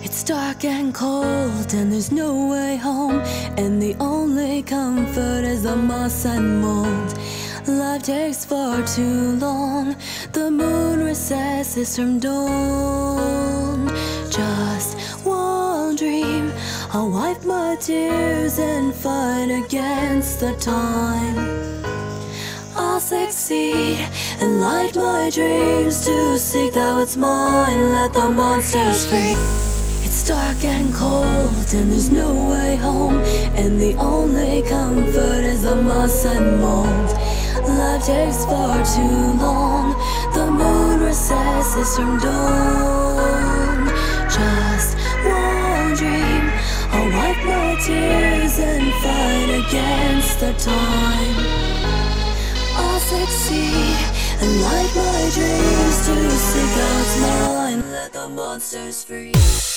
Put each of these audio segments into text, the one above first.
It's dark and cold and there's no way home, and the only comfort is the moss and mold. Life takes far too long, the moon recesses from dawn. Just one dream, I'll wipe my tears and fight against the time. I'll succeed and light my dreams to seek that what's mine, let the monsters free. It's dark and cold and there's no way home, and the only comfort is the moss and mold. Life takes far too long, the moon recesses from dawn. Just one dream, I'll wipe my tears and fight against the time. I'll succeed and light my dreams to seek out what's mine, let the monsters free.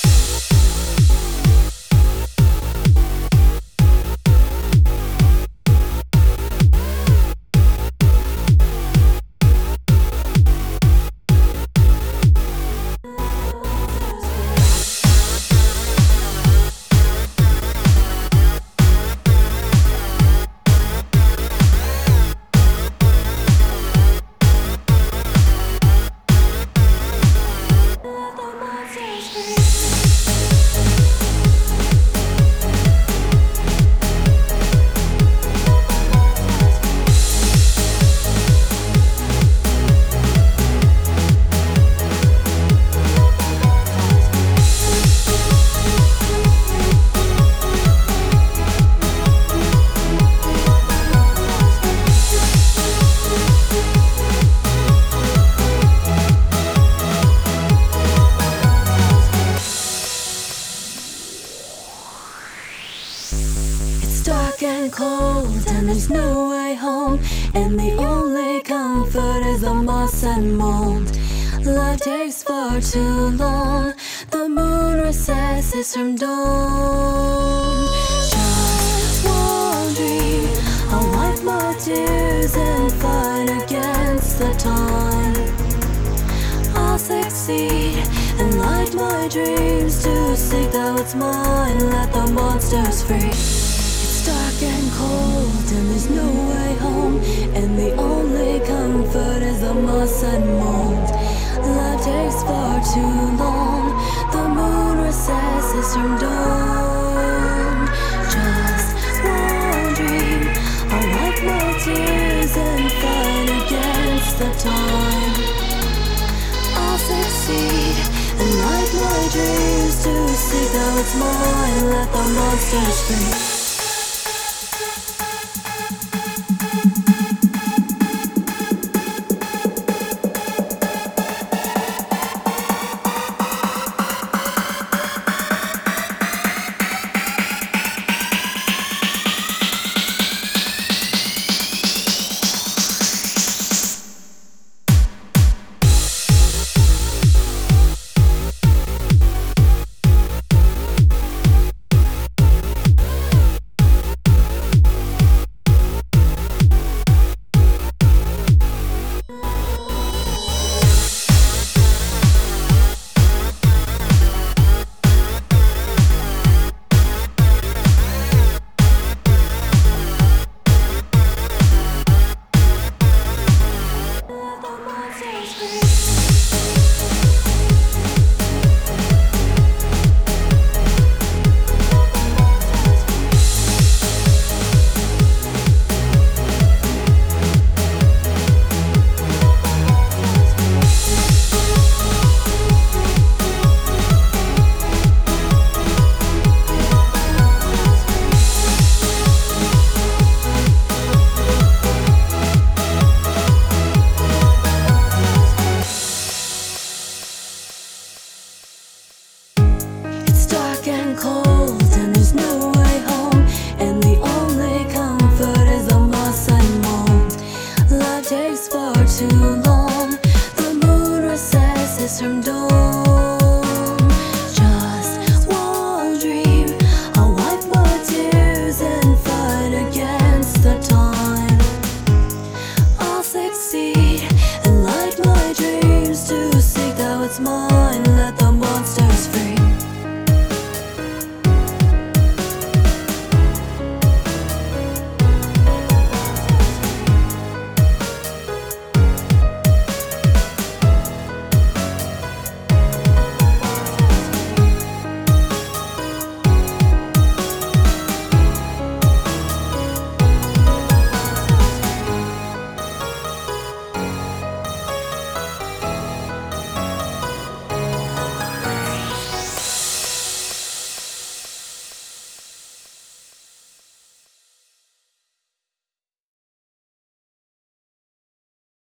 Dark and cold and there's no way home, and the only comfort is the moss and mold. Life takes far too long, the moon recesses from dawn. Just one dream, I'll wipe my tears and fight against the time. I'll succeed and light my dreams to seek that what's mine, let the monsters free. Dark and cold and there's no way home, and the only comfort is the moss and mold. Life takes far too long, the moon recesses from dawn. Just one dream, I'll wipe my tears and fight against the time. I'll succeed and light my dreams to seek out what's mine, let the monsters free.